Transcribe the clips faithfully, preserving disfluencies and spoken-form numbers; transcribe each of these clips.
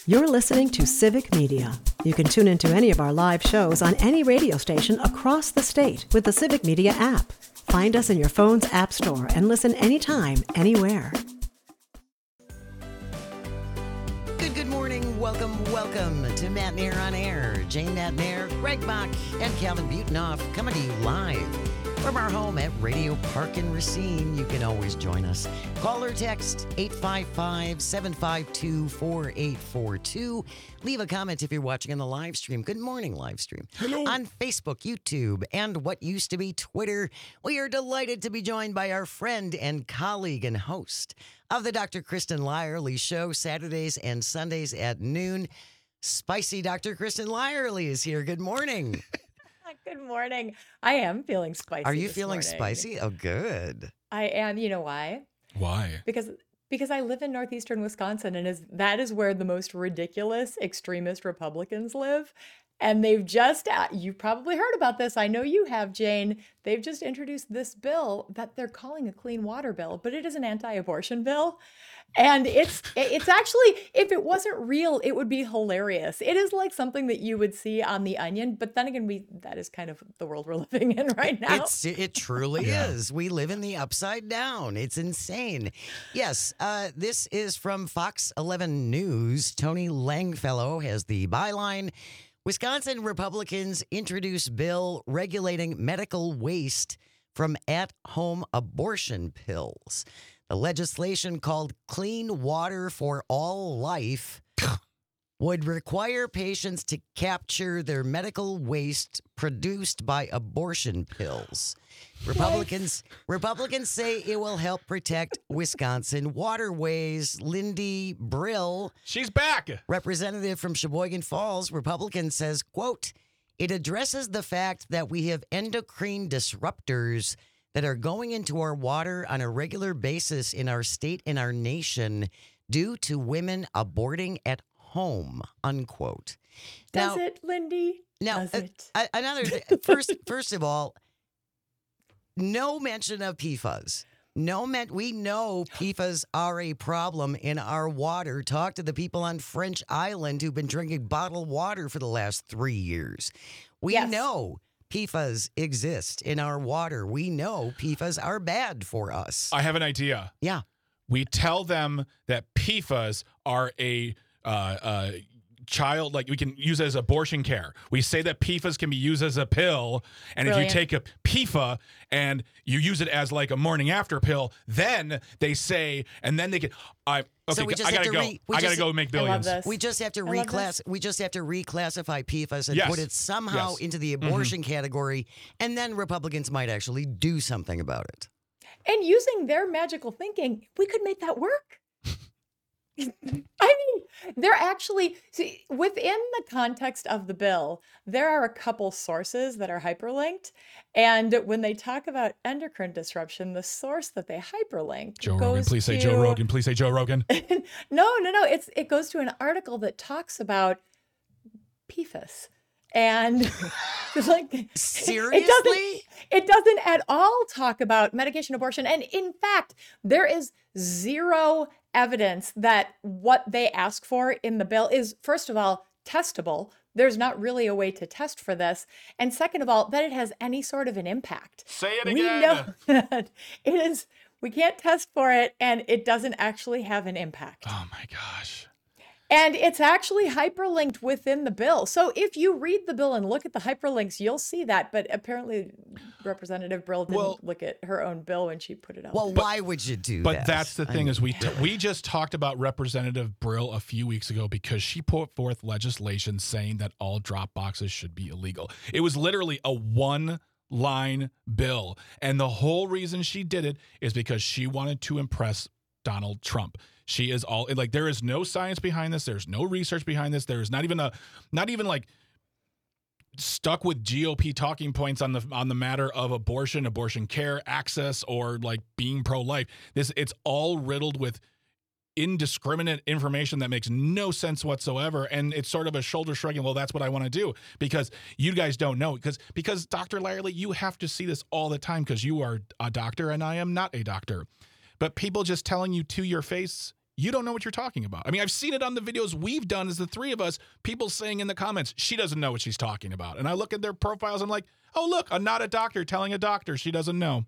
You're listening to Civic Media. You can tune into any of our live shows on any radio station across the state with the Civic Media app. Find us in your phone's app store and listen anytime, anywhere. Good, good morning. Welcome, welcome to Matt Nair on Air. Jane Matt Nair, Greg Bach, and Calvin Butonoff coming to you live from our home at Radio Park in Racine. You can always join us. Call or text eight five five, seven five two, four eight four two. Leave a comment if you're watching on the live stream. Good morning, live stream. Hello. On Facebook, YouTube, and what used to be Twitter, we are delighted to be joined by our friend and colleague and host of the Doctor Kristen Lyerly Show, Saturdays and Sundays at noon. Spicy Doctor Kristen Lyerly is here. Good morning. Good morning. I am feeling spicy. Are you this feeling morning. spicy? Oh, good. I am. You know why? Why? Because because I live in northeastern Wisconsin, and is that is where the most ridiculous extremist Republicans live. And they've just, uh, you've probably heard about this. I know you have, Jane. They've just introduced this bill that they're calling a clean water bill, but it is an anti-abortion bill. And it's it's actually, if it wasn't real, it would be hilarious. It is like something that you would see on The Onion, but then again, we that is kind of the world we're living in right now. It's, it truly Yeah. is. We live in the upside down. It's insane. Yes, uh, this is from Fox eleven News. Tony Langfellow has the byline. Wisconsin Republicans introduce bill regulating medical waste from at-home abortion pills. The legislation, called Clean Water for All Life, would require patients to capture their medical waste produced by abortion pills. Republicans Republicans say it will help protect Wisconsin waterways. Lindy Brill, She's back. representative from Sheboygan Falls, Republican, says, quote, it addresses the fact that we have endocrine disruptors that are going into our water on a regular basis in our state and our nation due to women aborting at home, unquote. Does Now- it, Lindy? Now, Does uh, it? uh, another th- first, first of all, no mention of P F A S. No men- we know P F A S are a problem in our water. Talk to the people on French Island who've been drinking bottled water for the last three years. We Yes. know P F A S exist in our water. We know P F A S are bad for us. I have an idea. Yeah. We tell them that P F A S are a uh, uh, child, like we can use as abortion care. We say that P F A S can be used as a pill, and Brilliant. if you take a P F A and you use it as like a morning after pill, then they say, and then they can. I okay. So we just I have gotta to go. re- we I gotta just- go make I love billions. this. We just have to I love reclass. We just have to reclassify P F A S and Yes. put it somehow Yes. into the abortion category, and then Republicans might actually do something about it. And using their magical thinking, we could make that work. I mean, they're actually, see, within the context of the bill, there are a couple sources that are hyperlinked. And when they talk about endocrine disruption, the source that they hyperlink Joe goes Rogan, please say to, Joe Rogan. Please say Joe Rogan. no, no, no. It's it goes to an article that talks about P F A S. And like Seriously? it doesn't it doesn't at all talk about medication abortion. And in fact, there is zero evidence that what they ask for in the bill is, first of all, testable. There's not really a way to test for this. And second of all, that it has any sort of an impact. Say it We again. know that it is, we can't test for it, and it doesn't actually have an impact. Oh my gosh. And it's actually hyperlinked within the bill. So if you read the bill and look at the hyperlinks, you'll see that. But apparently, Representative Brill didn't Well- look at her own bill when she put it out. Well, why would you do But that? that's the I thing mean, is we t- we just talked about Representative Brill a few weeks ago because she put forth legislation saying that all drop boxes should be illegal. It was literally a one line bill. And the whole reason she did it is because she wanted to impress Donald Trump. She is all like, there is no science behind this. There's no research behind this. There's not even a, not even like stuck with G O P talking points on the on the matter of abortion, abortion care, access, or like being pro-life. This it's all riddled with indiscriminate information that makes no sense whatsoever, and it's sort of a shoulder shrugging. Well, that's what I want to do because you guys don't know because because Doctor Lyerly, you have to see this all the time because you are a doctor and I am not a doctor. But people just telling you to your face you don't know what you're talking about. I mean, I've seen it on the videos we've done as the three of us, people saying in the comments, she doesn't know what she's talking about. And I look at their profiles, I'm like, oh, look, I'm not a doctor telling a doctor she doesn't know.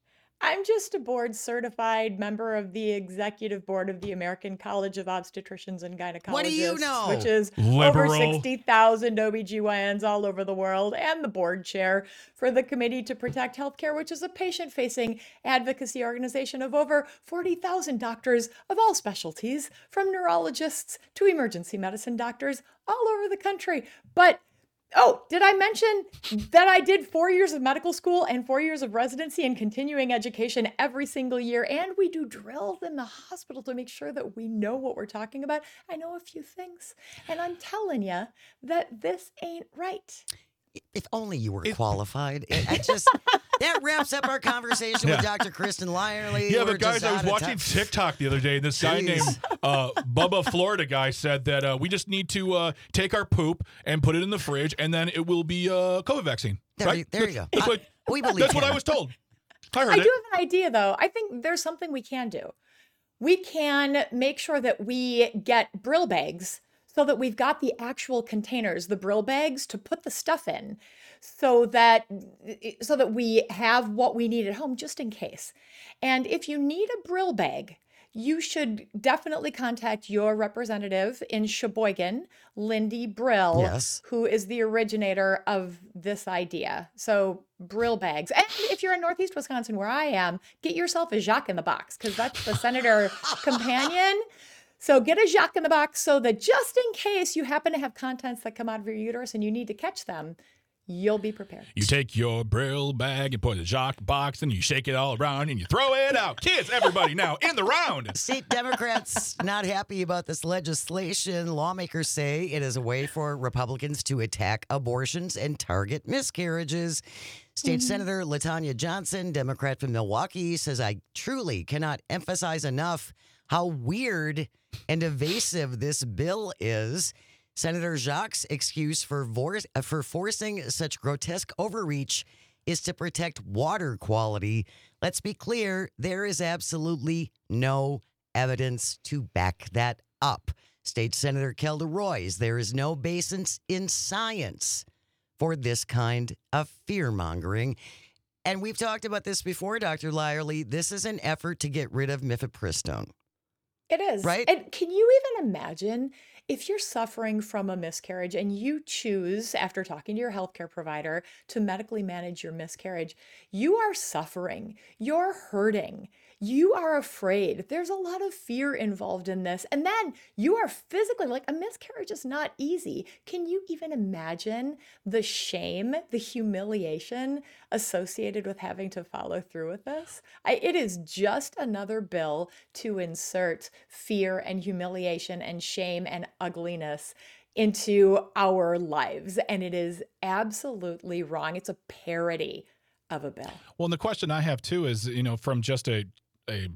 I'm just a board certified member of the executive board of the American College of Obstetricians and Gynecologists. What do you know? Which is Liberal. over sixty thousand O B G Y Ns all over the world, and the board chair for the Committee to Protect Healthcare, which is a patient-facing advocacy organization of over forty thousand doctors of all specialties, from neurologists to emergency medicine doctors all over the country. But oh, did I mention that I did four years of medical school and four years of residency and continuing education every single year? And we do drills in the hospital to make sure that we know what we're talking about. I know a few things. And I'm telling you that this ain't right. If only you were It- qualified. It, I just that wraps up our conversation with Yeah. Doctor Kristen Lyerly. Yeah, We're but guys, just I was out of watching time. TikTok the other day, and this guy Jeez. named uh, Bubba Florida guy said that uh, we just need to uh, take our poop and put it in the fridge, and then it will be uh, COVID vaccine. There, right? you, there you go. That's I- what, we believe that's what him. I was told. I I heard do it. have an idea, though. I think there's something we can do. We can make sure that we get Brill bags so that we've got the actual containers, the Brill bags, to put the stuff in, so that so that we have what we need at home just in case. And if you need a Brill bag, you should definitely contact your representative in Sheboygan, Lindy Brill, Yes. who is the originator of this idea. So Brill bags. And if you're in Northeast Wisconsin, where I am, get yourself a Jacques in the Box, because that's the Senator companion. So get a Jacques in the Box so that just in case you happen to have contents that come out of your uterus and you need to catch them, you'll be prepared. You take your Brill bag and put it in the Jacques box, and you shake it all around, and you throw it out. Kids, everybody now in the round. State Democrats not happy about this legislation. Lawmakers say it is a way for Republicans to attack abortions and target miscarriages. State Senator LaTanya Johnson, Democrat from Milwaukee, says, I truly cannot emphasize enough how weird and evasive this bill is. Senator Jacques' excuse for, vor- uh, for forcing such grotesque overreach is to protect water quality. Let's be clear, there is absolutely no evidence to back that up. State Senator Kelda Roys, there is no basis in science for this kind of fear-mongering. And we've talked about this before, Doctor Lyerly. This is an effort to get rid of mifepristone. It is. Right? And can you even imagine if you're suffering from a miscarriage and you choose, after talking to your healthcare provider, to medically manage your miscarriage? You are suffering. You're hurting. You are afraid. There's a lot of fear involved in this. And then you are physically, like, a miscarriage is not easy. Can you even imagine the shame, the humiliation associated with having to follow through with this? I, it is just another bill to insert fear and humiliation and shame and ugliness into our lives. And it is absolutely wrong. It's a parody of a bill. Well, and the question I have too is, you know, from just a a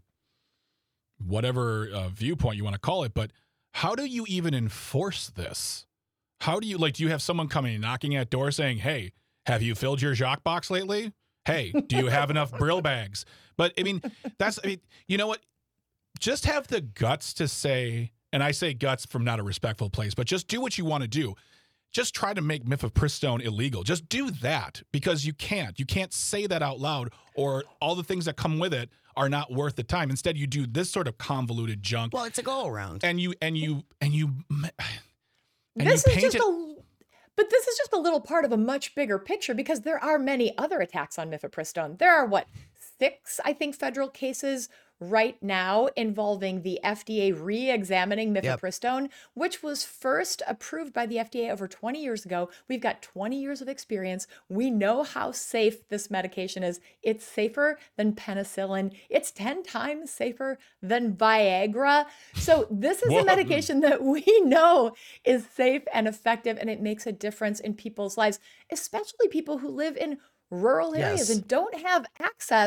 whatever uh, viewpoint you want to call it, but how do you even enforce this? How do you, like, do you have someone coming and knocking at door saying, hey, have you filled your Jacques box lately? Hey, do you have enough Brill bags? But I mean, that's, I mean, you know what? Just have the guts to say, and I say guts from not a respectful place, but just do what you want to do. Just try to make mifepristone illegal. Just do that, because you can't. You can't say that out loud, or all the things that come with it are not worth the time. Instead, you do this sort of convoluted junk, Well, it's a go-around. and you and you and you. And This you is paint just it- a but this is just a little part of a much bigger picture, because there are many other attacks on mifepristone. There are, what, six, I think, federal cases right now involving the F D A re-examining mifepristone, yep. which was first approved by the F D A over twenty years ago. We've got twenty years of experience. We know how safe this medication is. It's safer than penicillin. It's ten times safer than Viagra. So this is Whoa. a medication that we know is safe and effective, and it makes a difference in people's lives, especially people who live in rural areas Yes. and don't have access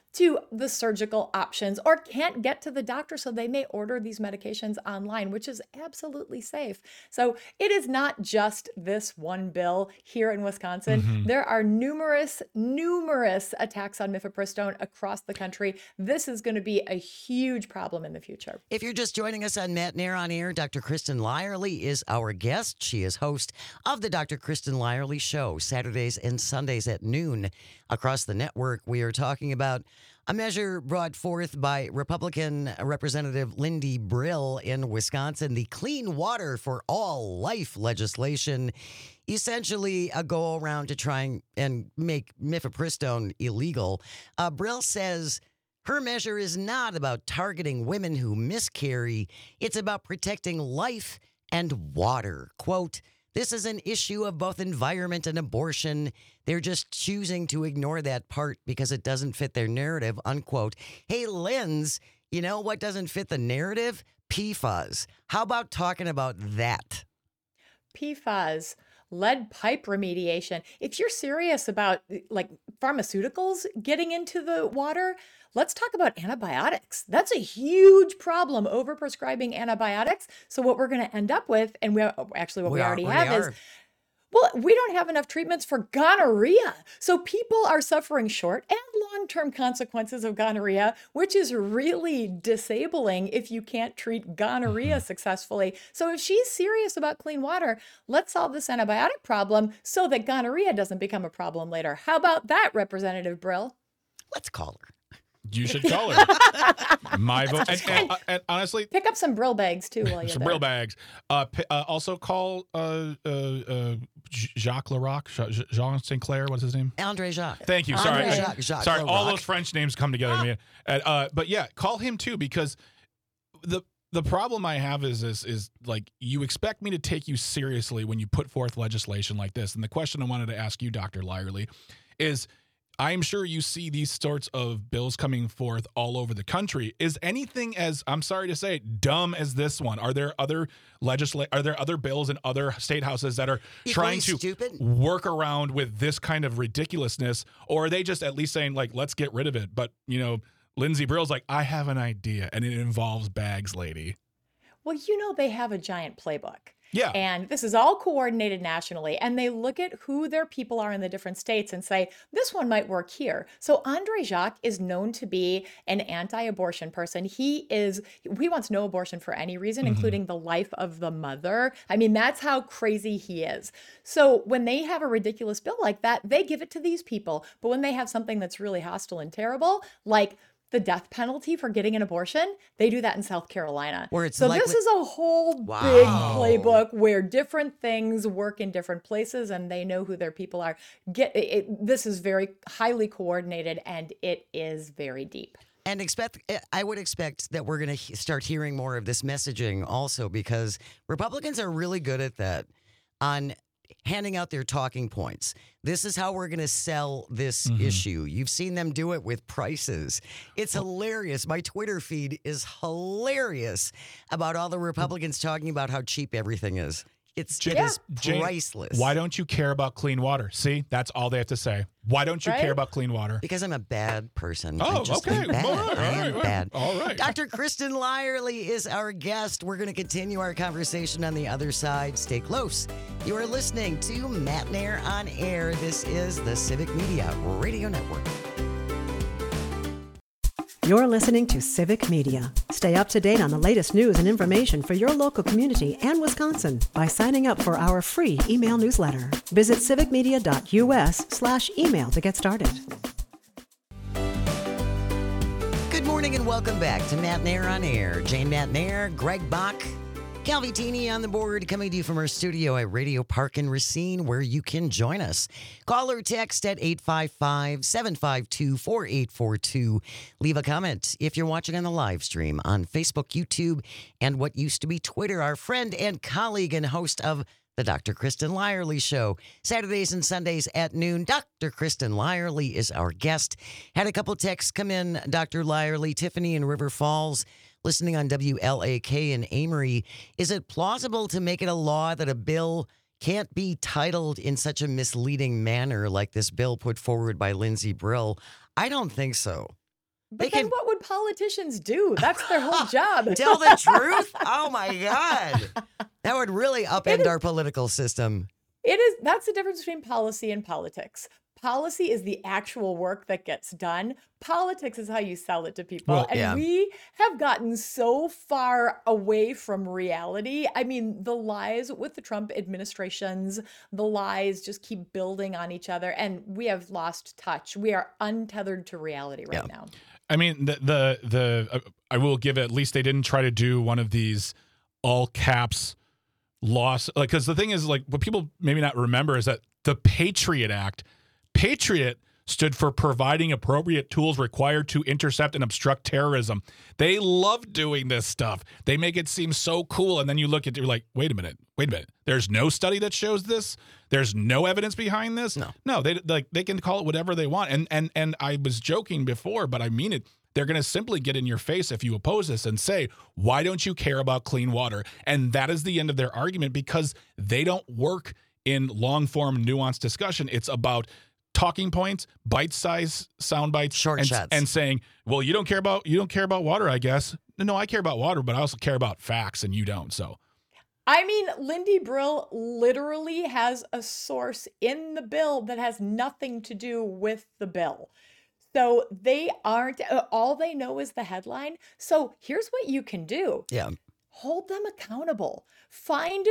to the surgical options, or can't get to the doctor, so they may order these medications online, which is absolutely safe. So it is not just this one bill here in Wisconsin. Mhm. There are numerous, numerous attacks on mifepristone across the country. This is going to be a huge problem in the future. If you're just joining us on Matt Nair on Air, Doctor Kristen Lyerly is our guest. She is host of the Doctor Kristen Lyerly Show, Saturdays and Sundays at noon across the network. We are talking about a measure brought forth by Republican Representative Lindy Brill in Wisconsin, the Clean Water for All Life legislation, essentially a go around to try and make mifepristone illegal. Uh, Brill says her measure is not about targeting women who miscarry. It's about protecting life and water. Quote, this is an issue of both environment and abortion. They're just choosing to ignore that part because it doesn't fit their narrative, unquote. Hey, Linz, you know what doesn't fit the narrative? P FAS. How about talking about that? P FAS, lead pipe remediation. If you're serious about like pharmaceuticals getting into the water, let's talk about antibiotics. That's a huge problem, overprescribing antibiotics. So what we're going to end up with, and we actually what we, We are- already we have is, are. well, we don't have enough treatments for gonorrhea. So people are suffering short and long-term consequences of gonorrhea, which is really disabling if you can't treat gonorrhea successfully. So if she's serious about clean water, let's solve this antibiotic problem so that gonorrhea doesn't become a problem later. How about that, Representative Brill? Let's call her. You should call her. My vote. And, and, and honestly, Pick up some Brill bags too while you're some there. Brill bags. Uh, p- uh, also call uh, uh, uh, J- Jacques Laroque, J- Jean Sinclair. What's his name? Andre Jacques. Thank you. Sorry, Andre I- Jacques, Jacques sorry. All Laroque. those French names come together to me. And, uh, but yeah, call him too, because the the problem I have is this is like you expect me to take you seriously when you put forth legislation like this. And the question I wanted to ask you, Doctor Lyerly, is I'm sure you see these sorts of bills coming forth all over the country. Is anything as, I'm sorry to say, dumb as this one? Are there other legisla- Are there other bills in other state houses that are Equally trying to stupid? work around with this kind of ridiculousness? Or are they just at least saying, like, let's get rid of it? But, you know, Lindsey Brill's like, I have an idea, and it involves bags, lady. Well, you know, they have a giant playbook. Yeah. And this is all coordinated nationally. And they look at who their people are in the different states and say, this one might work here. So Andre Jacques is known to be an anti-abortion person. He is, he wants no abortion for any reason, Mhm. including the life of the mother. I mean, that's how crazy he is. So when they have a ridiculous bill like that, they give it to these people. But when they have something that's really hostile and terrible, like the death penalty for getting an abortion, they do that in South Carolina. Where it's so likely- this is a whole big Wow. playbook where different things work in different places and they know who their people are. Get it, this is very highly coordinated and it is very deep. And expect, I would expect that we're going to start hearing more of this messaging also, because Republicans are really good at that, on handing out their talking points. This is how we're going to sell this Mhm. issue. You've seen them do it with prices. It's hilarious. My Twitter feed is hilarious about all the Republicans talking about how cheap everything is. It's it Yeah. is Jane, priceless. Why don't you care about clean water? See, that's all they have to say. Why don't you Right? care about clean water? Because I'm a bad person. Oh, I just okay. am bad. All right, I am all right, bad. all right. Doctor Kristen Lyerly is our guest. We're going to continue our conversation on the other side. Stay close. You are listening to Matt Nair on Air. This is the Civic Media Radio Network. You're listening to Civic Media. Stay up to date on the latest news and information for your local community and Wisconsin by signing up for our free email newsletter. Visit civicmedia.us slash email to get started. Good morning and welcome back to Matt Nair on Air. Jane Matt Nair, Greg Bach, Calvitini on the board, coming to you from our studio at Radio Park in Racine, where you can join us. Call or text at eight five five, seven five two, four eight four two. Leave a comment if you're watching on the live stream on Facebook, YouTube, and what used to be Twitter. Our friend and colleague and host of the Doctor Kristen Lyerly Show, Saturdays and Sundays at noon. Doctor Kristen Lyerly is our guest. Had a couple texts come in, Doctor Lyerly. Tiffany in River Falls, listening on W L A K in Amory. Is it plausible to make it a law that a bill can't be titled in such a misleading manner like this bill put forward by Lindsey Brill? I don't think so. But They then can what would politicians do? That's their whole job. tell the truth. Oh my God. That would really upend our political system. It is. That's the difference between policy and politics. Policy is the actual work that gets done. Politics is how you sell it to people. Well, and yeah. we have gotten so far away from reality. I mean, the lies with the Trump administrations, the lies just keep building on each other. And we have lost touch. We are untethered to reality right Yeah. now. I mean, the the the uh, I will give it, at least they didn't try to do one of these all caps loss, like, because the thing is, like, what people maybe not remember is that the Patriot Act, Patriot stood for providing appropriate tools required to intercept and obstruct terrorism. They love doing this stuff. They make it seem so cool, and then you look at it, you're like, wait a minute, wait a minute. There's no study that shows this. There's no evidence behind this. No, no, they like they can call it whatever they want. And and and I was joking before, but I mean it. They're going to simply get in your face if you oppose this and say, why don't you care about clean water? And that is the end of their argument, because they don't work in long-form, nuanced discussion. It's about talking points, bite-sized sound bites, Short and, shots. and saying, well, you don't care about you don't care about water, I guess. No, no, I care about water, but I also care about facts, and you don't. So I mean, Lindy Brill literally has a source in the bill that has nothing to do with the bill. So they aren't, uh, all they know is the headline. So here's what you can do. Yeah. Hold them accountable. Find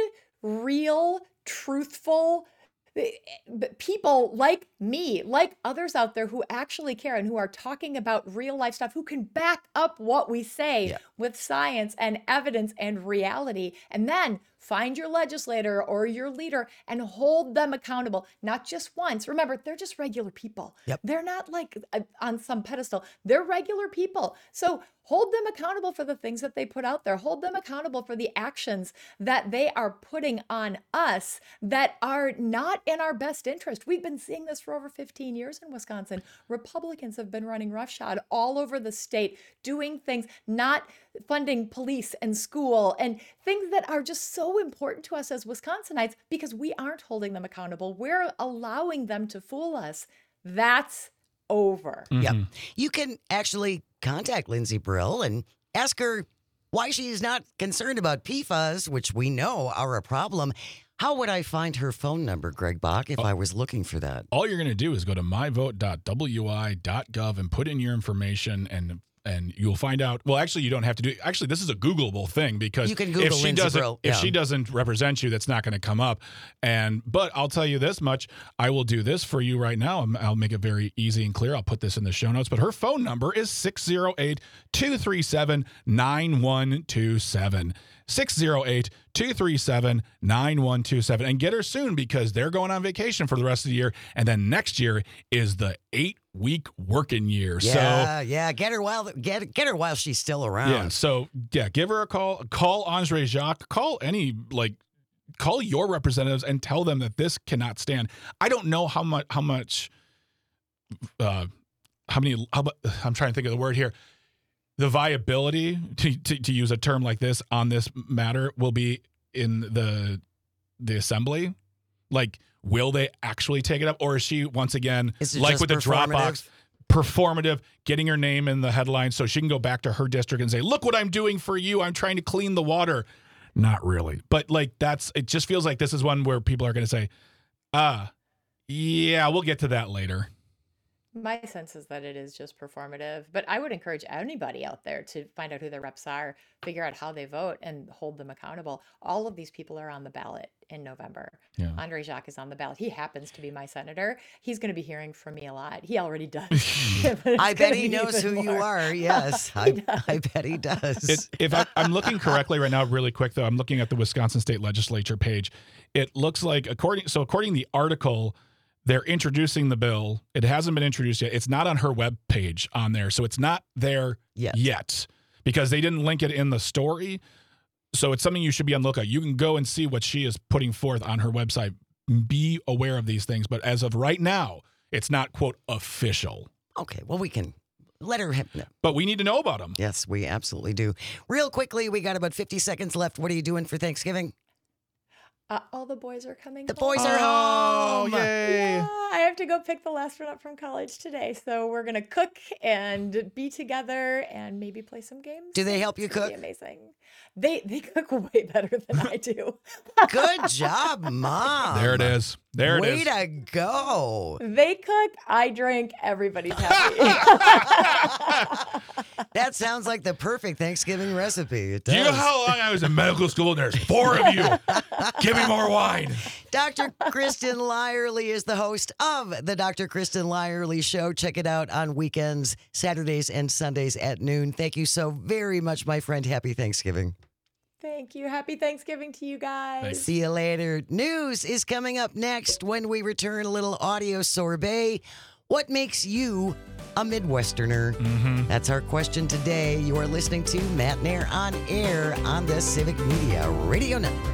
real, truthful eh, people like me, like others out there who actually care and who are talking about real life stuff, who can back up what we say Yeah. with science and evidence and reality. And then find your legislator or your leader and hold them accountable, not just once. Remember, they're just regular people. Yep. They're not like uh, on some pedestal. They're regular people. So hold them accountable for the things that they put out there. Hold them accountable for the actions that they are putting on us that are not in our best interest. We've been seeing this for over fifteen years in Wisconsin. Republicans have been running roughshod all over the state, doing things, not funding police and school and things that are just so important to us as Wisconsinites because we aren't holding them accountable. We're allowing them to fool us. That's over. Yeah. mhm. You can actually contact Lindsay Brill and ask her why she's not concerned about P FAS, which we know are a problem. How would I find her phone number, Greg Bach, if I was looking for that? all you're going to do is go to my vote dot w i dot gov and put in your information, and and you'll find out. Well, actually, you don't have to do. Actually, this is a Googleable thing, because You can Google if she Lindsay doesn't, Brill, if yeah. she doesn't represent you, that's not going to come up. And but I'll tell you this much: I will do this for you right now. I'm- I'll make it very easy and clear. I'll put this in the show notes. But her phone number is six zero eight, two three seven, nine one two seven. six zero eight, two three seven, nine one two seven. And get her soon, because they're going on vacation for the rest of the year. And then next year is the eight-week working year. So Yeah, yeah. Get her while get get her while she's still around. yeah, so yeah, give her a call. Call Andre Jacques. Call any like, call your representatives and tell them that this cannot stand. I don't know how much how much, uh, how many. How, mu- I'm trying to think of the word here. The viability to, to to use a term like this on this matter will be in the the assembly. Like, will they actually take it up, or is she once again Is it like just with the Dropbox? performative? Performative, getting her name in the headline so she can go back to her district and say, look what I'm doing for you. I'm trying to clean the water. Not really. But like, that's, it just feels like this is one where people are going to say, ah, yeah, we'll get to that later. My sense is that it is just performative, but I would encourage anybody out there to find out who their reps are, figure out how they vote, and hold them accountable. All of these people are on the ballot in November. Yeah. Andre Jacques is on the ballot. He happens to be my senator. He's going to be hearing from me a lot. He already does. But it's I bet gonna he be knows even who you more. are. Yes, He I, does. I bet he does. It, if I, I'm looking correctly right now, really quick though, I'm looking at the Wisconsin State Legislature page. It looks like according so according to the article, they're introducing the bill. It hasn't been introduced yet. It's not on her web page on there, so it's not there Yes. yet because they didn't link it in the story. So it's something you should be on the lookout. You can go and see what she is putting forth on her website. Be aware of these things, but as of right now, it's not quote official. Okay, well, we can let her have. No. But we need to know about them. Yes, we absolutely do. Real quickly, we got about fifty seconds left. What are you doing for Thanksgiving? Uh, all the boys are coming The home. boys are Oh, home. yay. Yeah, I have to go pick the last one up from college today. So we're going to cook and be together and maybe play some games. Do they help you It's gonna cook? be amazing. They they cook way better than I do. Good job, Mom. There it is. There it Way is. to go. They cook, I drink, everybody's happy. That sounds like the perfect Thanksgiving recipe. It Do you know does. how long I was in medical school and there's four of you? Give me more wine. Doctor Kristen Lyerly is the host of the Doctor Kristen Lyerly Show. Check it out on weekends, Saturdays and Sundays at noon. Thank you so very much, my friend. Happy Thanksgiving. Thank you. Happy Thanksgiving to you guys. Thanks. See you later. News is coming up next when we return a little audio sorbet. What makes you a Midwesterner? Mm-hmm. That's our question today. You are listening to Matt Nair on air on the Civic Media Radio Network.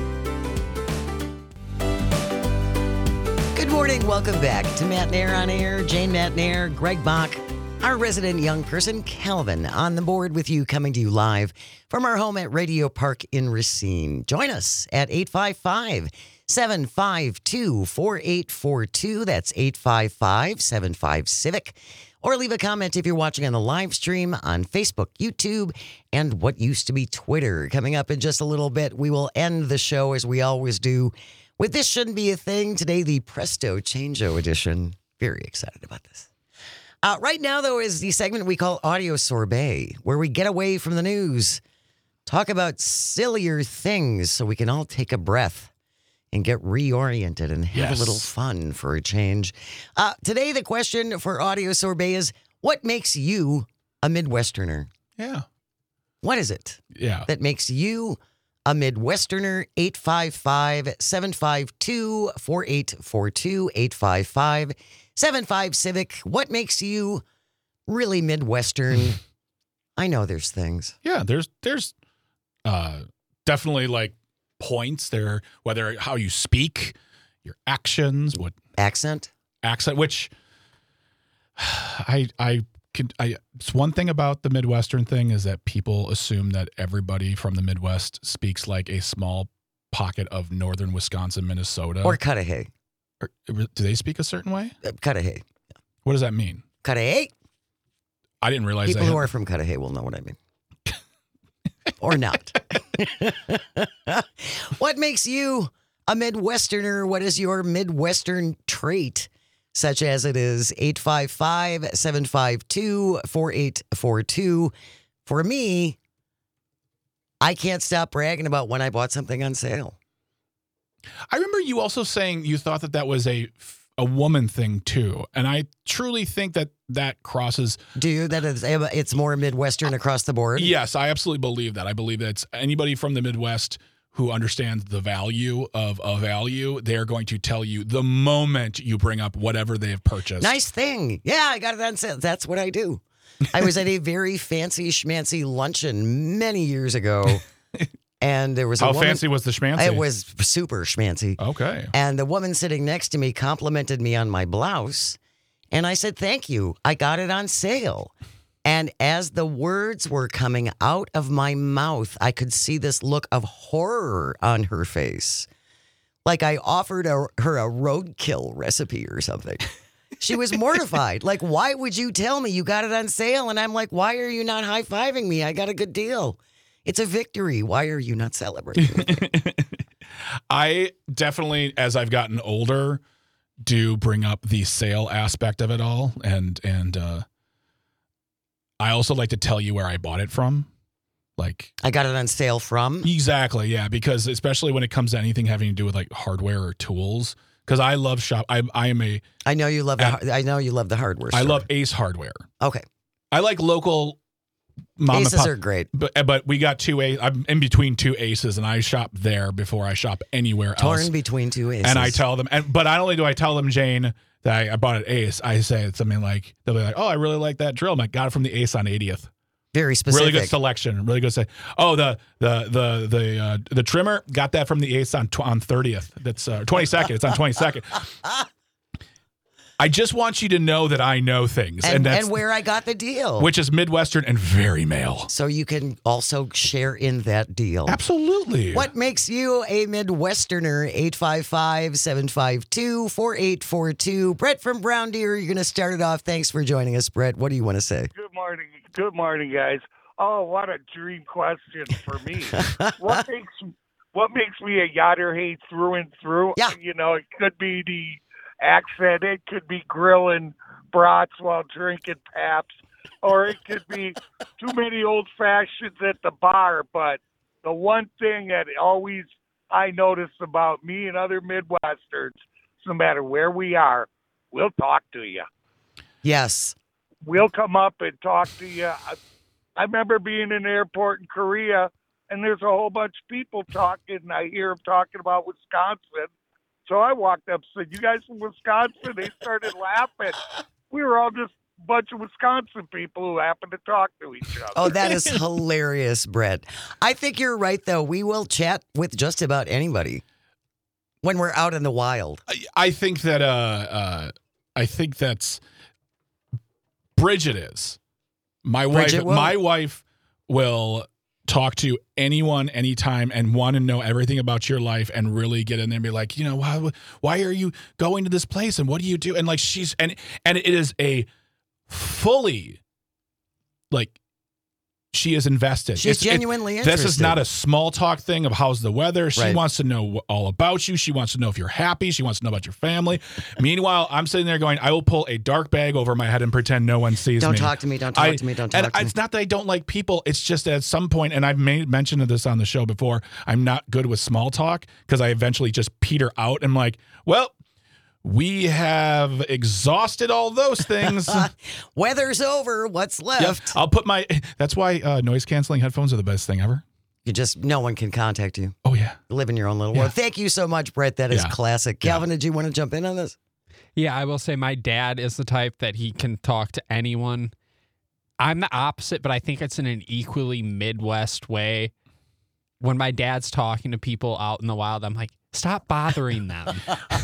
Good morning. Welcome back to Matt Nair on air. Jane Matt Nair, Greg Bach, our resident young person, Calvin, on the board with you, coming to you live from our home at Radio Park in Racine. Join us at eight five five, seven five two, four eight four two. That's eight five five, seven five, CIVIC. Or leave a comment if you're watching on the live stream on Facebook, YouTube, and what used to be Twitter. Coming up in just a little bit, we will end the show as we always do with This Shouldn't Be a Thing. Today, the Presto Changeo edition. Very excited about this. Uh, right now, though, is the segment we call Audio Sorbet, where we get away from the news, talk about sillier things so we can all take a breath and get reoriented and have Yes. a little fun for a change. Uh, today, the question for Audio Sorbet is, what makes you a Midwesterner? Yeah. What is it Yeah. that makes you a Midwesterner? Eight five five, seven five two, four eight four two, eight five five, seven five, CIVIC. What makes you really Midwestern? I know there's things. Yeah. There's there's uh definitely like points there, whether how you speak, your actions, what Accent? accent, which I I can I it's one thing about the Midwestern thing is that people assume that everybody from the Midwest speaks like a small pocket of northern Wisconsin, Minnesota. Or Cudahy. Or do they speak a certain way? Uh, Cudahy. What does that mean? Cudahy? I didn't realize People that. who are from Cudahy will know what I mean. Or not. What makes you a Midwesterner? What is your Midwestern trait? Such as it is eight five five, seven five two, four eight four two. For me, I can't stop bragging about when I bought something on sale. I remember you also saying you thought that that was a a woman thing too, and I truly think that that crosses. Do you? That is, it's more Midwestern across the board? Yes, I absolutely believe that. I believe that it's anybody from the Midwest who understands the value of a value, they're going to tell you the moment you bring up whatever they have purchased. Nice thing. Yeah, I got it on sale. That's what I do. I was at a very fancy schmancy luncheon many years ago, and there was a How woman, fancy was the schmancy? It was super schmancy. Okay. And the woman sitting next to me complimented me on my blouse, and I said, "Thank you. I got it on sale." And as the words were coming out of my mouth, I could see this look of horror on her face. Like I offered a, her a roadkill recipe or something. She was mortified. Like, why would you tell me you got it on sale? And I'm like, why are you not high-fiving me? I got a good deal. It's a victory. Why are you not celebrating with me? I definitely, as I've gotten older, do bring up the sale aspect of it all. And, and, uh, I also like to tell you where I bought it from. Like, I got it on sale from? exactly. Yeah. Because especially when it comes to anything having to do with like hardware or tools, because I love shop. I, I am a, I know you love the, Uh, har- I know you love the hardware store. I love Ace Hardware. Okay. I like local mom Aces and pop. are great. But, but we got two Aces. I'm in between two Aces, and I shop there before I shop anywhere Torn else. between two aces. And I tell them, and but not only do I tell them, Jane, that I, I bought an Ace, I say something like, they'll be like, "Oh, I really like that drill. I got it from the Ace on eightieth. Very specific. Really good selection. Really good say. Oh, the the the the uh, the trimmer, got that from the Ace on tw- on thirtieth. That's uh, twenty-second. It's on twenty-second. I just want you to know that I know things. And, And, that's and where I got the deal. which is Midwestern and very male. So you can also share in that deal. Absolutely. What makes you a Midwesterner? eight five five, seven five two, four eight four two. Brett from Brown Deer, you're going to start it off. Thanks for joining us, Brett. What do you want to say? Good morning. Good morning, guys. Oh, what a dream question for me. what makes what makes me a yachter hate through and through? Yeah. You know, it could be the accent. It could be grilling brats while drinking Paps. Or it could be too many old fashions at the bar. But the one thing that always I notice about me and other Midwesterns, no matter where we are, we'll talk to you. Yes. We'll come up and talk to you. I, I remember being in an airport in Korea, and there's a whole bunch of people talking, and I hear them talking about Wisconsin. So I walked up and said, "You guys from Wisconsin?" They started laughing. We were all just a bunch of Wisconsin people who happened to talk to each other. Oh, that is hilarious, Brett. I think you're right, though. We will chat with just about anybody when we're out in the wild. I, I think that uh, uh, I think that's Bridget is. My Bridget wife will? my wife will talk to anyone anytime and want to know everything about your life and really get in there and be like, you know, why why are you going to this place and what do you do? And like she's and and it is a fully like she is invested. She's It's- it- genuinely This interested. is not a small talk thing of how's the weather. She Right. wants to know all about you. She wants to know if you're happy. She wants to know about your family. Meanwhile, I'm sitting there going, I will pull a dark bag over my head and pretend no one sees Don't me. talk to me. Don't talk I- to me. Don't and talk to me. it's not that I don't like people. It's just at some point, and I've made, mentioned this on the show before, I'm not good with small talk because I eventually just peter out and I'm like, well, we have exhausted all those things. Weather's over. What's Yep. left? I'll put my, that's why uh, noise canceling headphones are the best thing ever. You just, no one can contact you. Oh, yeah. Live in your own little Yeah. world. Thank you so much, Brett. That is Yeah. classic. Yeah. Calvin, did you want to jump in on this? Yeah, I will say my dad is the type that he can talk to anyone. I'm the opposite, but I think it's in an equally Midwest way. When my dad's talking to people out in the wild, I'm like, stop bothering them.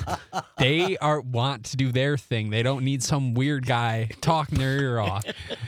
They are want to do their thing. They don't need some weird guy talking their ear off.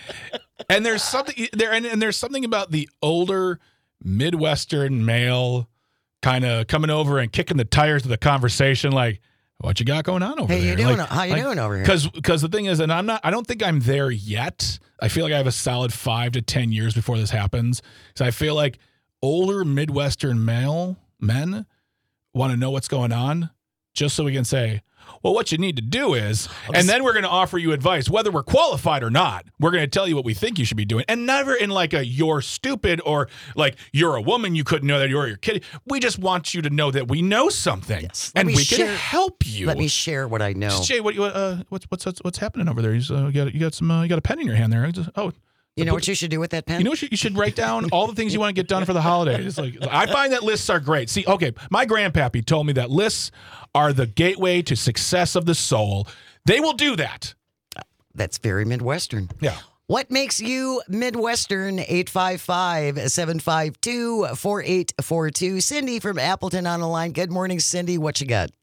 And there's something there, and, and there's something about the older Midwestern male kind of coming over and kicking the tires of the conversation, like, "What you got going on over Hey, there? you doing? Like- how you like- doing over here? Because because the thing is, and I'm not, I don't think I'm there yet. I feel like I have a solid five to ten years before this happens. Because I feel like older Midwestern male men want to know what's going on, just so we can say, well, what you need to do is, and then we're going to offer you advice, whether we're qualified or not. We're going to tell you what we think you should be doing, and never in like a "you're stupid" or like "you're a woman, you couldn't know that," or "you're kidding." We just want you to know that we know something, Yes. Let and me we share- can help you. Let me share what I know. Jay, what, what, uh, what's what's what's what's happening over there? You, uh, you got you got some uh, you got a pen in your hand there. Just, oh, You know what you should do with that pen? you know what you, you should write down all the things you want to get done for the holidays. Like I find that lists are great. See, okay, my grandpappy told me that lists are the gateway to success of the soul. They will do that. That's very Midwestern. Yeah. What makes you Midwestern? eight five five, seven five two, four eight four two. Cindy from Appleton on the line. Good morning, Cindy. What you got?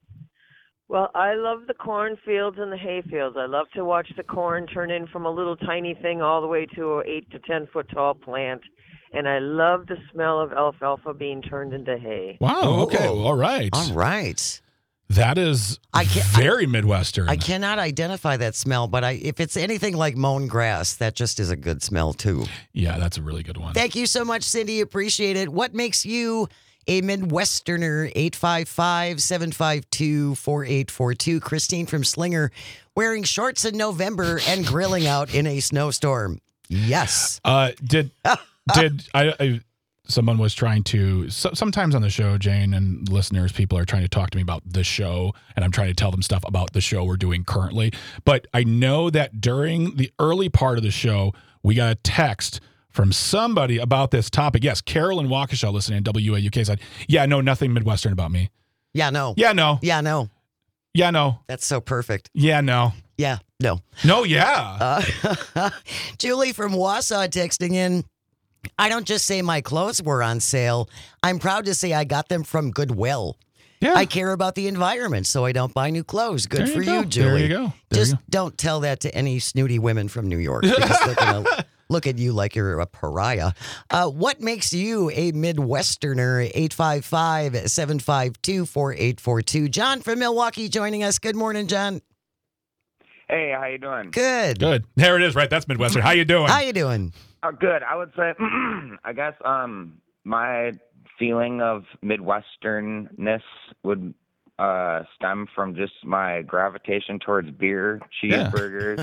Well, I love the cornfields and the hayfields. I love to watch the corn turn in from a little tiny thing all the way to an eight to ten foot tall plant. And I love the smell of alfalfa being turned into hay. Wow. Oh. Okay. Well, all right. All right. That is I can't- very Midwestern. I cannot identify that smell, but I, if it's anything like mown grass, that just is a good smell, too. Yeah, that's a really good one. Thank you so much, Cindy. Appreciate it. What makes you a Midwesterner? eight five five, seven five two, four eight four two. Christine from Slinger wearing shorts in November and grilling out in a snowstorm. Yes. Uh, did did I, I? Someone was trying to. So, sometimes on the show, Jane and listeners, people are trying to talk to me about the show, and I'm trying to tell them stuff about the show we're doing currently. But I know that during the early part of the show, we got a text from somebody about this topic. Yes, Carol in Waukesha listening at W A U K said, "Yeah, no, nothing Midwestern about me." Yeah, no. Yeah, no. Yeah, no. Yeah, no. That's so perfect. Yeah, no. Yeah, no. No, yeah. Uh, Julie from Wausau texting in. I don't just say my clothes were on sale. I'm proud to say I got them from Goodwill. Yeah. I care about the environment, so I don't buy new clothes. Good There for you you, go. Julie. There you go. There Just you go. don't tell that to any snooty women from New York because they're going to look at you like you're a pariah. Uh, what makes you a Midwesterner? eight five five, seven five two, four eight four two. John from Milwaukee joining us. Good morning, John. Hey, how you doing? Good. Good. There it is, right? That's Midwestern. How you doing? How you doing? Uh, good. I would say, I guess, um, my feeling of Midwesternness would uh, stem from just my gravitation towards beer, Yeah. cheeseburgers.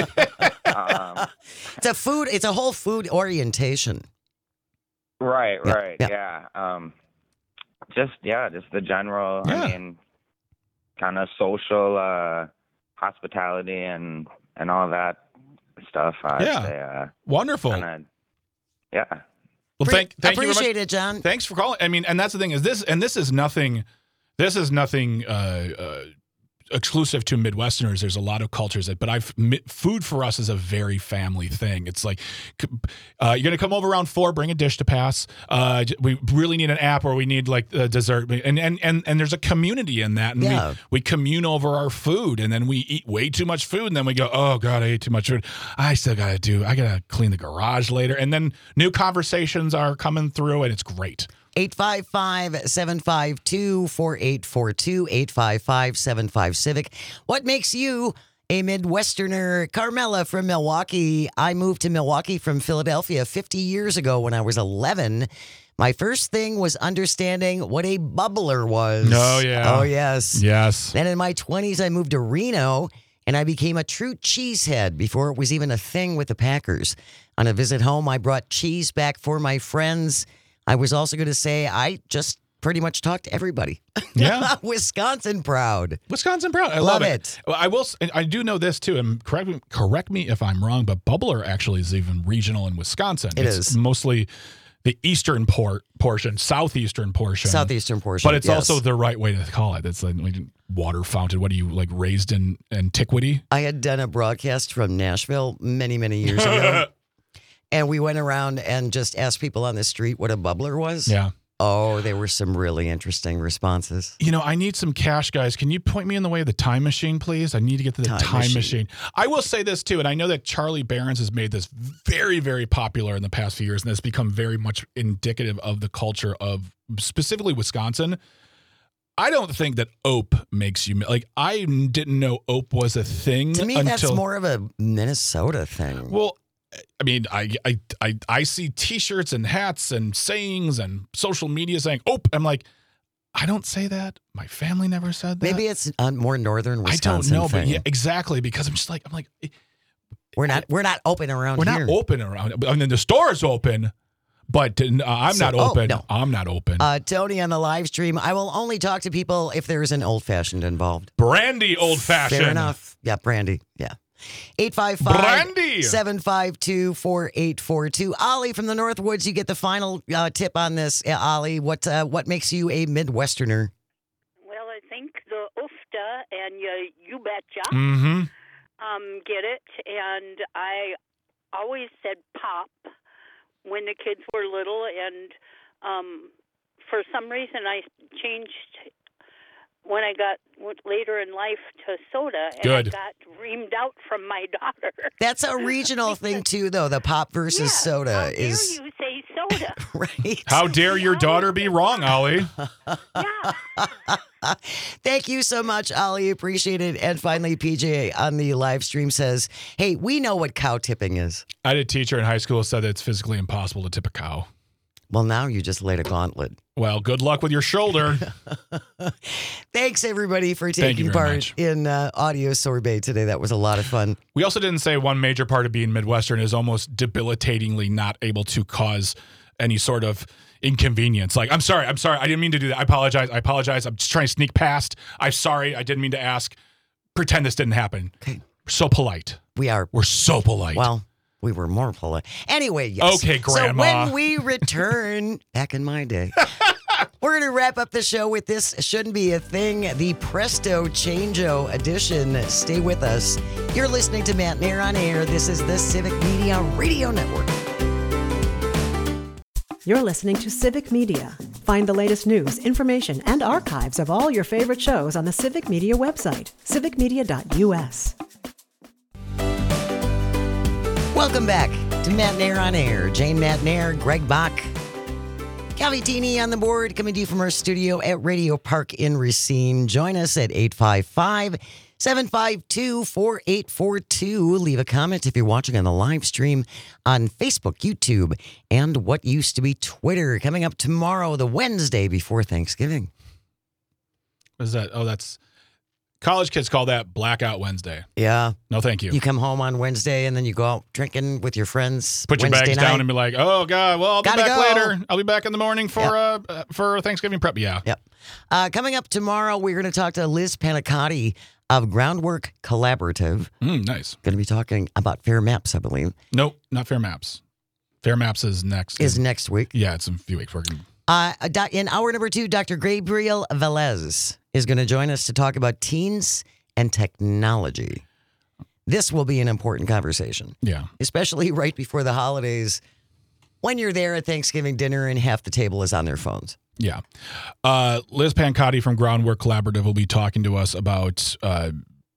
um, It's a food. It's a whole food orientation. right, Yeah, right, yeah. yeah. Um, just yeah, just the general. Yeah. I mean, kind of social uh, hospitality and and all that stuff. I'd Yeah. say, uh, Wonderful. kinda, yeah. Well, thank, thank you very much. Appreciate it, John. Thanks for calling. I mean, and that's the thing is this, and this is nothing, this is nothing uh, uh, exclusive to Midwesterners. There's a lot of cultures that, but I've mi- food for us is a very family thing. It's like uh, you're gonna come over around four, bring a dish to pass. Uh, we really need an app, or we need like a dessert, and and and and there's a community in that, and Yeah. we we commune over our food, and then we eat way too much food, and then we go, oh god, I ate too much food. I still gotta do. I gotta clean the garage later, and then new conversations are coming through, and it's great. eight five five, seven five two, four eight four two, eight five five, seven five Civic. What makes you a Midwesterner? Carmela from Milwaukee. I moved to Milwaukee from Philadelphia fifty years ago when I was eleven. My first thing was understanding what a bubbler was. Oh, yeah. Oh, yes. Yes. Then in my twenties, I moved to Reno, and I became a true cheesehead before it was even a thing with the Packers. On a visit home, I brought cheese back for my friends. I was also going to say I just pretty much talked to everybody. Yeah. Wisconsin proud. Wisconsin proud. I Love love, it. Well, I will. s- I do know this too, and correct me, correct me if I'm wrong, but bubbler actually is even regional in Wisconsin. It it's is. mostly the eastern port portion, southeastern portion, Southeastern portion. But it's yes. also the right way to call it. It's like water fountain. What are you like raised in antiquity? I had done a broadcast from Nashville many, many years ago. And we went around and just asked people on the street what a bubbler was. Yeah. Oh, there were some really interesting responses. You know, I need some cash, guys. Can you point me in the way of the time machine, please? I need to get to the Time time, machine. machine. I will say this, too, and I know that Charlie Barons has made this very, very popular in the past few years, and it's become very much indicative of the culture of specifically Wisconsin. I don't think that ope makes you, like, I didn't know ope was a thing To me, until. that's more of a Minnesota thing. Well, I mean, I, I I I see T-shirts and hats and sayings and social media saying "ope." I'm like, I don't say that. My family never said that. Maybe it's a more northern I don't Wisconsin know, thing. but yeah, exactly. Because I'm just like, I'm like, eh, We're not we're not open around we're here. not open around. I mean, the store's open, but uh, I'm So- not oh, open. no. I'm not open. Uh, Tony on the live stream. I will only talk to people if there is an old fashioned involved. Brandy, old fashioned. Fair enough. Yeah, brandy. Yeah. eight five five, Brandy. seven five two, four eight four two. Ollie from the Northwoods, you get the final uh, tip on this. Uh, Ollie, what uh, what makes you a Midwesterner? Well, I think the oofta and you, you betcha Mm-hmm. um, get it. And I always said pop when the kids were little. And um, for some reason, I changed when I got went later in life to soda. And Good. I got reamed out from my daughter. That's a regional thing too, though. The pop versus Yeah, soda how is dare you say soda? right. How dare your daughter be wrong, Ollie? Yeah. Thank you so much, Ollie. Appreciate it. And finally, P J on the live stream says, "Hey, we know what cow tipping is." I had a teacher in high school who said that it's physically impossible to tip a cow. Well, now you just laid a gauntlet. Well, good luck with your shoulder. Thanks, everybody, for Thank you taking very part much. in uh, Audio Sorbet today. That was a lot of fun. We also didn't say one major part of being Midwestern is almost debilitatingly not able to cause any sort of inconvenience. Like, I'm sorry, I'm sorry, I didn't mean to do that. I apologize, I apologize. I'm just trying to sneak past. I'm sorry, I didn't mean to ask. Pretend this didn't happen. Okay. We're so polite. We are, We're so polite. well, we were more polite. Anyway, yes. Okay, Grandma. So when we return, back in my day, we're going to wrap up the show with this Shouldn't Be a Thing, the Presto Changeo edition. Stay with us. You're listening to Matt Nair on Air. This is the Civic Media Radio Network. You're listening to Civic Media. Find the latest news, information, and archives of all your favorite shows on the Civic Media website, civic media dot u s. Welcome back to Matt Nair on Air. Jane Matt Nair, Greg Bach, Cavitini on the board, coming to you from our studio at Radio Park in Racine. Join us at eight five five, seven five two, four eight four two. Leave a comment if you're watching on the live stream on Facebook, YouTube, and what used to be Twitter. Coming up tomorrow, the Wednesday before Thanksgiving. What is that? Oh, that's college kids call that Blackout Wednesday. Yeah. No, thank you. You come home on Wednesday and then you go out drinking with your friends. Put your Wednesday bags down night. and be like, oh, God, well, I'll Gotta be back go. later. I'll be back in the morning for Yep. uh for Thanksgiving prep. Yeah. Yep. Uh, coming up tomorrow, we're going to talk to Liz Panicotti of Groundwork Collaborative. Mm, nice. Going to be talking about Fair Maps, I believe. Nope, not Fair Maps. Fair Maps is next. Is next week. Yeah, it's in a few weeks. We're gonna... Uh, a doc- in hour number two, Doctor Gabriel Velez is going to join us to talk about teens and technology. This will be an important conversation, Yeah. especially right before the holidays when you're there at Thanksgiving dinner and half the table is on their phones. Yeah. Uh, Liz Pancotti from Groundwork Collaborative will be talking to us about uh,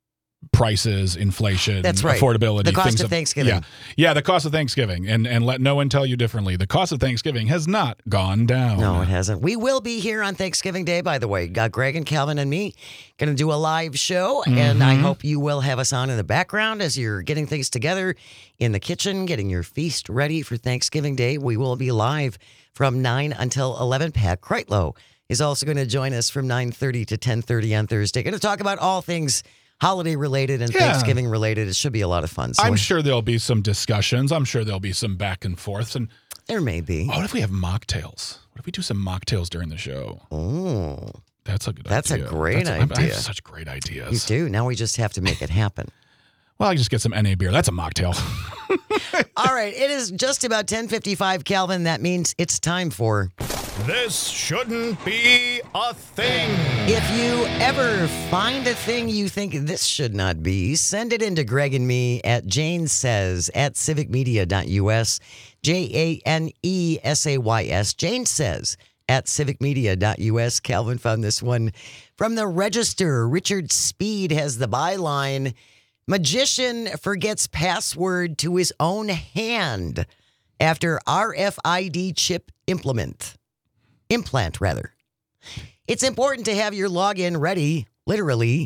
prices, inflation, That's right. affordability. The cost things of Thanksgiving. Yeah. Yeah, the cost of Thanksgiving. And and let no one tell you differently. The cost of Thanksgiving has not gone down. No, it hasn't. We will be here on Thanksgiving Day, by the way. Got Greg and Calvin and me going to do a live show, and I hope you will have us on in the background as you're getting things together in the kitchen, getting your feast ready for Thanksgiving Day. We will be live from nine until eleven. Pat Kreitlow is also going to join us from nine thirty to ten thirty on Thursday. Going to talk about all things holiday related and Yeah. Thanksgiving related. It should be a lot of fun. So I'm sure there'll be some discussions. I'm sure there'll be some back and forths. And there may be. oh, what if we have mocktails? What if we do some mocktails during the show? Oh, That's a good That's a idea. great I- I idea. have such great you ideas. do. Now we just have to make it happen. Well, I just get some N A beer. That's a mocktail. All right, it is just about ten fifty-five, Calvin. That means it's time for... This shouldn't be a thing. If you ever find a thing you think this should not be, send it in to Greg and me at Jane Says at civic media dot u s. J A N E S A Y S. Jane Says at civic media dot u s. Calvin found this one from the Register. Richard Speed has the byline, magician forgets password to his own hand after R F I D chip implement. Implant, rather. It's important to have your login ready, literally.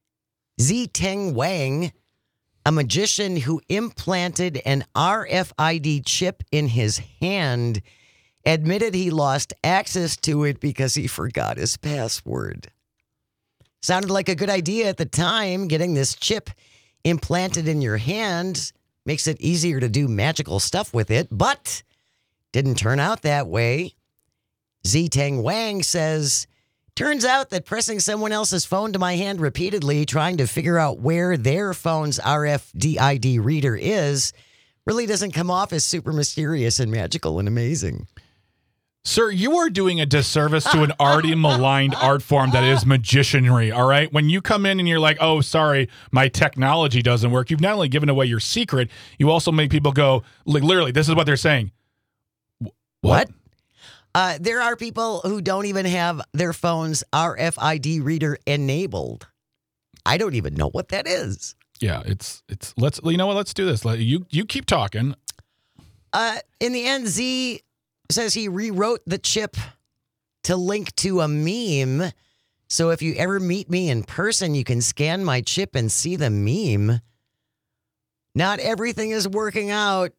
Ziteng Wang, a magician who implanted an R F I D chip in his hand, admitted he lost access to it because he forgot his password. Sounded like a good idea at the time. Getting this chip implanted in your hand makes it easier to do magical stuff with it, but didn't turn out that way. Ziteng Wang says, turns out that pressing someone else's phone to my hand repeatedly, trying to figure out where their phone's R F I D reader is, really doesn't come off as super mysterious and magical and amazing. Sir, you are doing a disservice to an already maligned art form that is magicianry, all right? When you come in and you're like, oh, sorry, my technology doesn't work, you've not only given away your secret, you also make people go, like, literally, this is what they're saying. What? What? Uh, there are people who don't even have their phone's R F I D reader enabled. I don't even know what that is. Yeah, it's, it's, let's, you know what, let's do this. Let, you, you keep talking. Uh, in the end, Z says he rewrote the chip to link to a meme. So if you ever meet me in person, you can scan my chip and see the meme. Not everything is working out.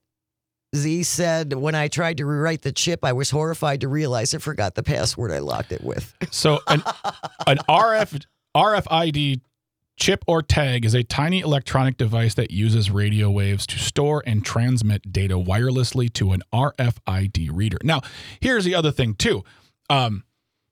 Z said, when I tried to rewrite the chip, I was horrified to realize I forgot the password I locked it with. So an, an R F, R F I D chip or tag is a tiny electronic device that uses radio waves to store and transmit data wirelessly to an R F I D reader. Now, here's the other thing, too. Um,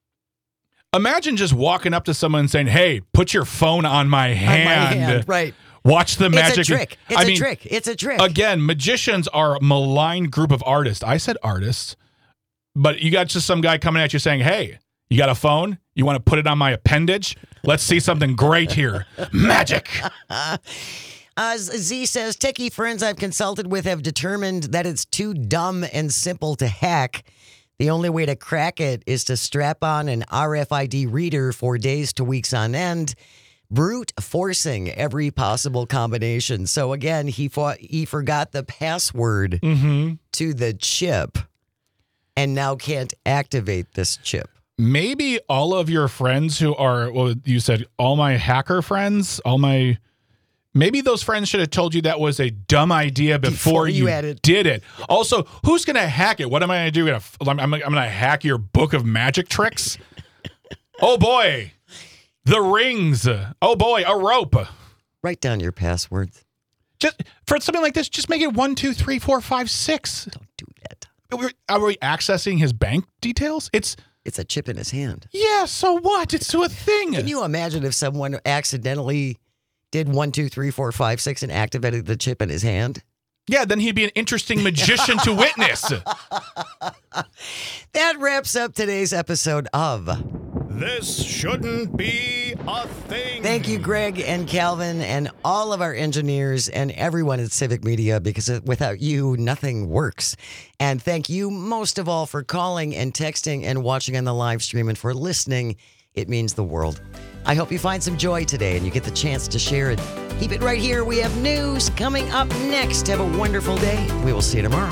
imagine just walking up to someone and saying, hey, put your phone on my hand. On my hand, right. Watch the magic. It's a trick. It's I a mean, trick. It's a trick. Again, magicians are a maligned group of artists. I said artists, but you got just some guy coming at you saying, hey, you got a phone? You want to put it on my appendage? Let's see something great here. Magic. Uh, Z says, techie friends I've consulted with have determined that it's too dumb and simple to hack. The only way to crack it is to strap on an R F I D reader for days to weeks on end, brute forcing every possible combination. So again, he fought, he forgot the password Mm-hmm. to the chip and now can't activate this chip. Maybe all of your friends who are, well, you said all my hacker friends, all my, maybe those friends should have told you that was a dumb idea before, Before you you had it. did it. Also, who's going to hack it? What am I going to do? Gonna, I'm, I'm going to hack your book of magic tricks? Oh boy, the rings. Oh boy, a rope. Write down your passwords. Just for something like this, just make it one, two, three, four, five, six. Don't do that. Are we, are we accessing his bank details? It's It's a chip in his hand. yeah. So what? It's to a thing. Can you imagine if someone accidentally did one, two, three, four, five, six and activated the chip in his hand? Yeah, then he'd be an interesting magician to witness. That wraps up today's episode of This Shouldn't Be a Thing. Thank you, Greg and Calvin, and all of our engineers and everyone at Civic Media, because without you, nothing works. And thank you most of all for calling and texting and watching on the live stream and for listening. It means the world. I hope you find some joy today and you get the chance to share it. Keep it right here. We have news coming up next. Have a wonderful day. We will see you tomorrow.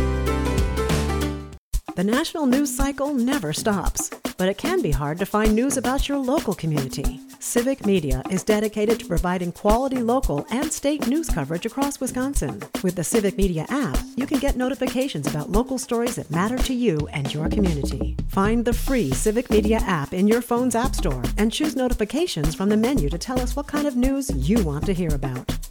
The national news cycle never stops, but it can be hard to find news about your local community. Civic Media is dedicated to providing quality local and state news coverage across Wisconsin. With the Civic Media app, you can get notifications about local stories that matter to you and your community. Find the free Civic Media app in your phone's app store and choose notifications from the menu to tell us what kind of news you want to hear about.